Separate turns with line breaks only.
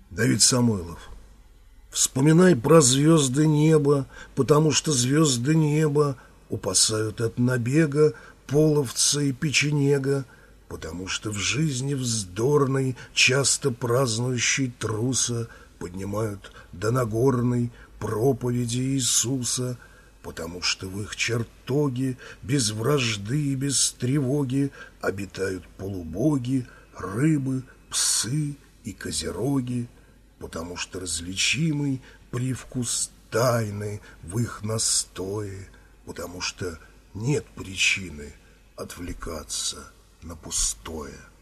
Давид Самойлов. Вспоминай про звезды неба, потому что звезды неба упасают от набега половца и печенега, потому что в жизни вздорной, часто празднующей труса, поднимают до Нагорной проповеди Иисуса, потому что в их чертоге без вражды и без тревоги обитают полубоги, рыбы, псы и козероги, потому что различимый привкус тайны в их настое, потому что нет причины отвлекаться на пустое.